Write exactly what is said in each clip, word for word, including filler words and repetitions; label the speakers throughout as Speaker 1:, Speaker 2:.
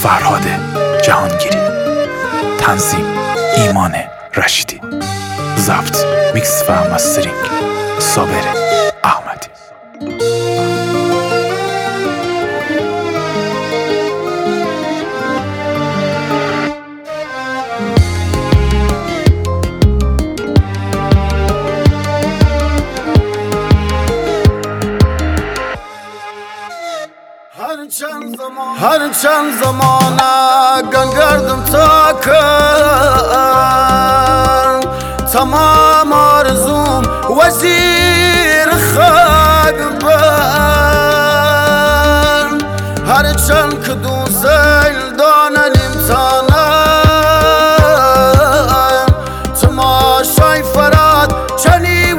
Speaker 1: فرهاد جهانگیری، تنظیم ایمان رشیدی، ضبط میکس و مسترینگ صابر احمدی.
Speaker 2: هر چند زمانه گنگردم تا کرد تمام آرزوم وزیر خاک بر هر چند که دو زیل دانلیم تانم تماشای فراد چنی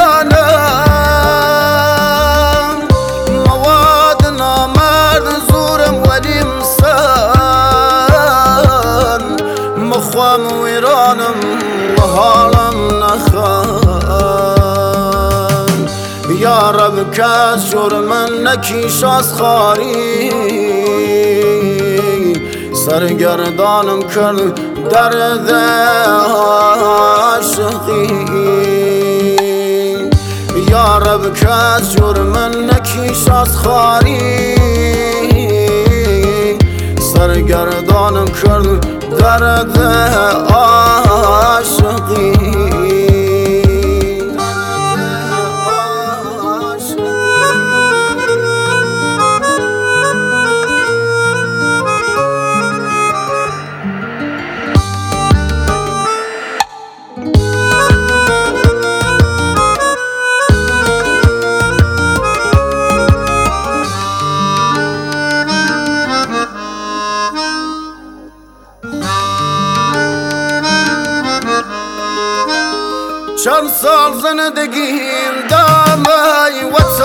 Speaker 2: ویرانم مواد نامرد زورم ولیم سن مخوام ویرانم و حالم نخان یا رب کس جرم نکیش از خاری سرگردانم کرد درد عاشقی یا رب کس جرم نکیش از خاری سرگردانم کرد درد عاشقی. چند سال زندگیم دامای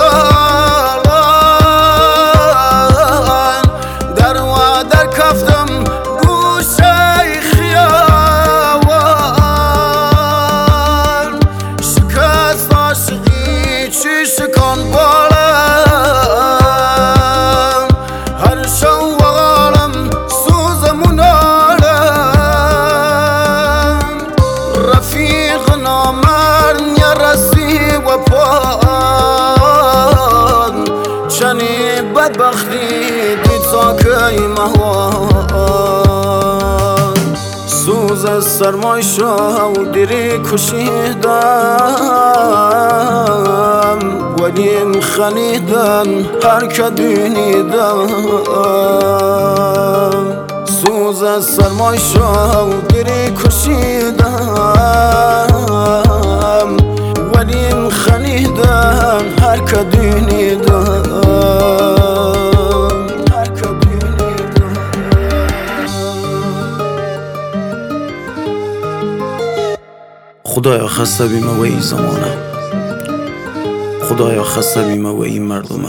Speaker 2: وطن در و در کفتم گوشه خیابان شکست عاشقی چی شکان بالم هر شو و غالم سوزمون آلم رفیق نامرد رسی و پان چنی بدبختی دید ساکی مهوان سوز سرمای شو دیری کشیدم ولیم خلیدن هر که دینیدم سوز سرمای شو دیری کشیدم ولیم خلیدن هر که دینیدم هر که دینیدم.
Speaker 3: خدایا خسته بیمه و این زمانه، خدایا خسته بیمه و این مردمه،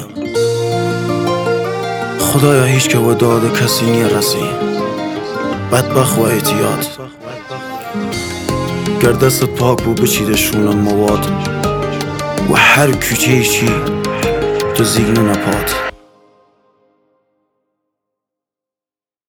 Speaker 3: خدایا هیچ که و داد کسی نیرسی بدبخت و احتیاط گر دستت پاک بو بچیده شونم مواد و هر کوچه چی تو زیگنه نپاد.